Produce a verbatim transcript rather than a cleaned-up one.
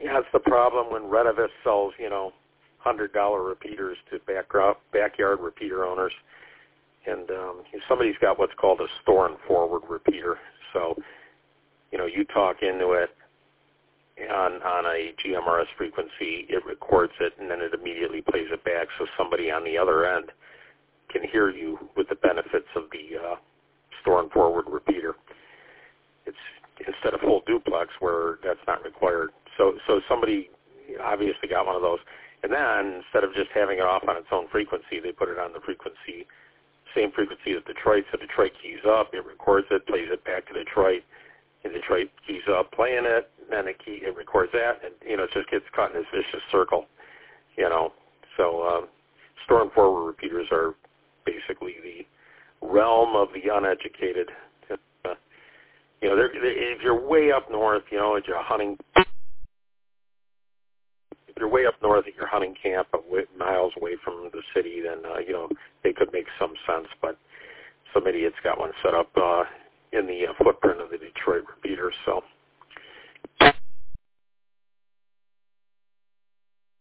Yeah, that's the problem when Retevis sells, you know, one hundred dollar repeaters to back, backyard repeater owners. And um, somebody's got what's called a store and forward repeater. So, you know, you talk into it on, on a G M R S frequency, it records it, and then it immediately plays it back so somebody on the other end can hear you with the benefits of the uh, store and forward repeater. It's instead of full duplex where that's not required. So so somebody obviously got one of those. And then instead of just having it off on its own frequency, they put it on the frequency, same frequency as Detroit. So Detroit keys up, it records it, plays it back to Detroit, and Detroit keys up, playing it, and then it, key, it records that, and, you know, it just gets caught in this vicious circle, you know. So um, store and forward repeaters are basically the realm of the uneducated. Uh, you know, they're, they're, if you're way up north, you know, if you're hunting, if you're way up north at your hunting camp, away, miles away from the city, then uh, you know, they could make some sense. But some idiot's got one set up uh, in the uh, footprint of the Detroit repeater, so.